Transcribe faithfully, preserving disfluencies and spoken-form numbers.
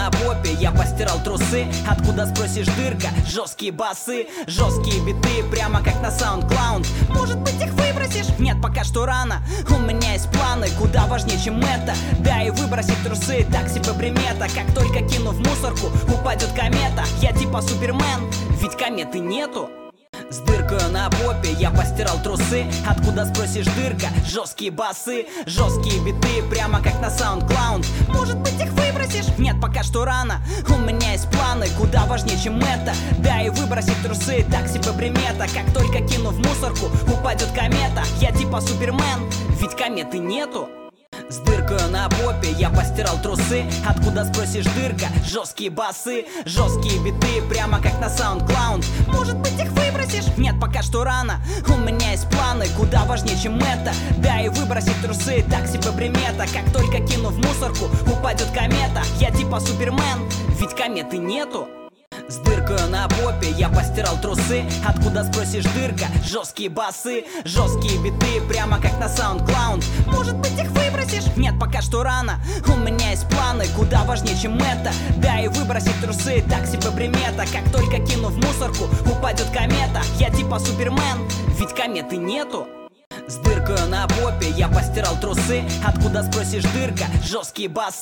на попе, я постирал трусы. Откуда, спросишь, дырка? Жесткие басы, жесткие биты, прямо как на SoundCloud. Может быть, их выбросишь? Нет, пока что рано. У меня есть планы, куда важнее, чем это. Да и выбросить трусы, так себе примета. Как только кину в мусорку, упадет комета. Я типа Супермен, ведь кометы нету. С дыркою на попе я постирал трусы. Откуда, спросишь, дырка? Жесткие басы, жесткие биты, прямо как на SoundCloud. Может быть, их выбросишь? Нет, пока что рано. У меня есть планы, куда важнее, чем это. Да и выбросить трусы, так себе примета. Как только кину в мусорку, упадет комета. Я типа Супермен, ведь кометы нету. С дыркою на попе я постирал трусы. Откуда, спросишь, дырка? Жесткие басы, жесткие биты, прямо как на SoundCloud. Может быть, их выбросишь? Нет, пока что рано. У меня есть планы, куда важнее, чем это. Да и выбросить трусы, так себе примета. Как только кину в мусорку, упадет комета. Я типа Супермен, ведь кометы нету. С дыркою на попе я постирал трусы. Откуда, спросишь, дырка? Жесткие басы, жесткие биты, прямо как на SoundCloud. Может быть, их выбросишь? Нет, пока что рано. У меня есть планы, куда важнее, чем это. Да и выбросить трусы, так себе примета. Как только кину в мусорку, упадет комета. Я типа Супермен, ведь кометы нету. С дыркою на попе я постирал трусы. Откуда, спросишь, дырка? Жесткие басы.